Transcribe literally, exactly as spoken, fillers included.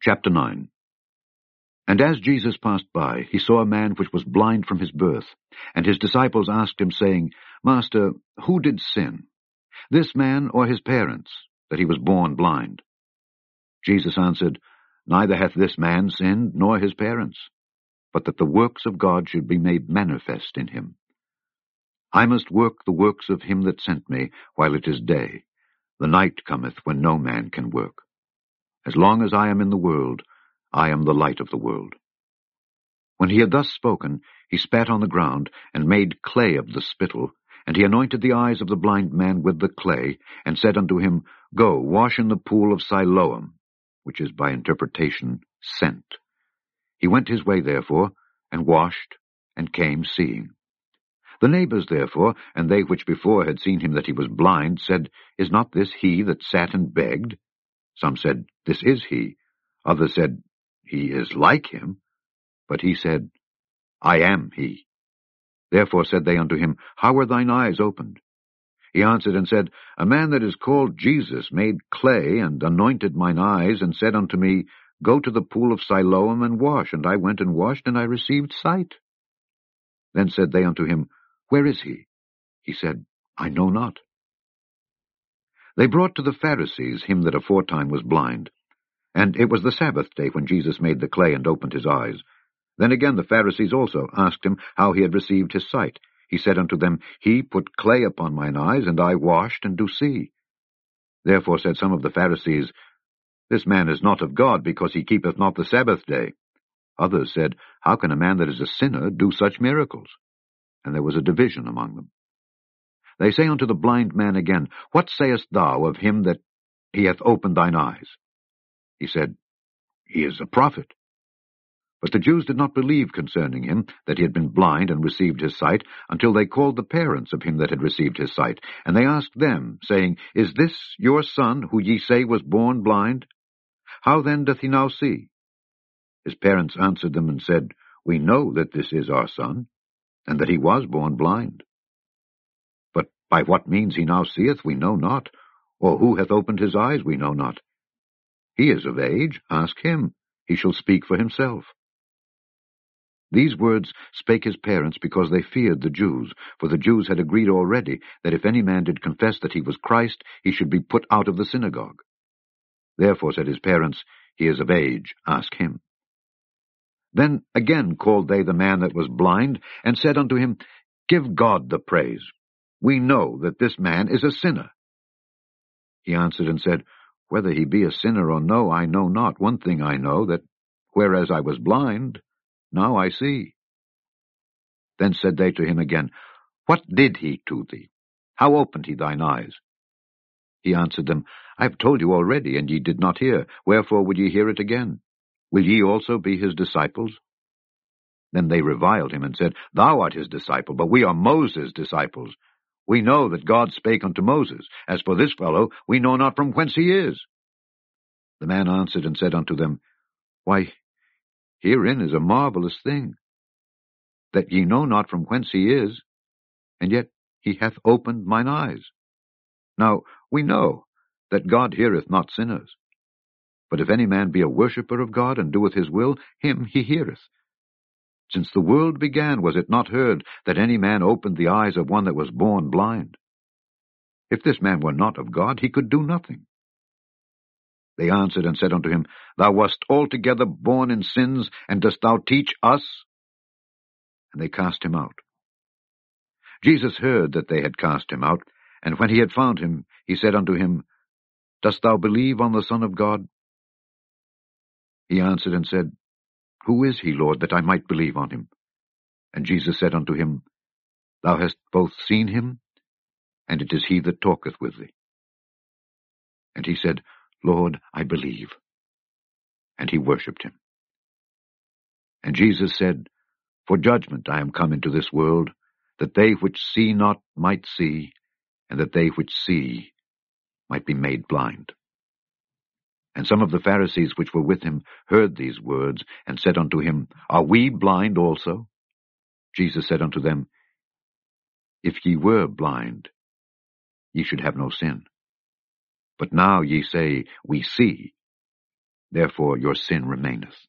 Chapter nine. And as Jesus passed by, he saw a man which was blind from his birth. And his disciples asked him, saying, Master, who did sin, this man or his parents, that he was born blind? Jesus answered, Neither hath this man sinned, nor his parents, but that the works of God should be made manifest in him. I must work the works of him that sent me, while it is day. The night cometh when no man can work. As long as I am in the world, I am the light of the world. When he had thus spoken, he spat on the ground, and made clay of the spittle, and he anointed the eyes of the blind man with the clay, and said unto him, Go, wash in the pool of Siloam, which is by interpretation, sent. He went his way therefore, and washed, and came seeing. The neighbors therefore, and they which before had seen him that he was blind, said, Is not this he that sat and begged? Some said, This is he. Others said, He is like him. But he said, I am he. Therefore said they unto him, How were thine eyes opened? He answered and said, A man that is called Jesus made clay, and anointed mine eyes, and said unto me, Go to the pool of Siloam, and wash. And I went and washed, and I received sight. Then said they unto him, Where is he? He said, I know not. They brought to the Pharisees him that aforetime was blind. And it was the Sabbath day when Jesus made the clay and opened his eyes. Then again the Pharisees also asked him how he had received his sight. He said unto them, He put clay upon mine eyes, and I washed, and do see. Therefore said some of the Pharisees, This man is not of God, because he keepeth not the Sabbath day. Others said, How can a man that is a sinner do such miracles? And there was a division among them. They say unto the blind man again, What sayest thou of him that he hath opened thine eyes? He said, He is a prophet. But the Jews did not believe concerning him, that he had been blind and received his sight, until they called the parents of him that had received his sight. And they asked them, saying, Is this your son, who ye say was born blind? How then doth he now see? His parents answered them and said, We know that this is our son, and that he was born blind. But by what means he now seeth we know not, or who hath opened his eyes we know not. He is of age, ask him, he shall speak for himself. These words spake his parents, because they feared the Jews, for the Jews had agreed already that if any man did confess that he was Christ, he should be put out of the synagogue. Therefore said his parents, He is of age, ask him. Then again called they the man that was blind, and said unto him, Give God the praise. We know that this man is a sinner. He answered and said, Whether he be a sinner or no, I know not. One thing I know, that whereas I was blind, now I see. Then said they to him again, What did he to thee? How opened he thine eyes? He answered them, I have told you already, and ye did not hear. Wherefore would ye hear it again? Will ye also be his disciples? Then they reviled him, and said, Thou art his disciple, but we are Moses' disciples. We know that God spake unto Moses. As for this fellow, we know not from whence he is. The man answered and said unto them, Why, herein is a marvelous thing, that ye know not from whence he is, and yet he hath opened mine eyes. Now we know that God heareth not sinners. But if any man be a worshipper of God, and doeth his will, him he heareth. Since the world began, was it not heard that any man opened the eyes of one that was born blind? If this man were not of God, he could do nothing. They answered and said unto him, Thou wast altogether born in sins, and dost thou teach us? And they cast him out. Jesus heard that they had cast him out, and when he had found him, he said unto him, Dost thou believe on the Son of God? He answered and said, Who is he, Lord, that I might believe on him? And Jesus said unto him, Thou hast both seen him, and it is he that talketh with thee. And he said, Lord, I believe. And he worshipped him. And Jesus said, For judgment I am come into this world, that they which see not might see, and that they which see might be made blind. And some of the Pharisees which were with him heard these words, and said unto him, Are we blind also? Jesus said unto them, If ye were blind, ye should have no sin. But now ye say, We see. Therefore your sin remaineth.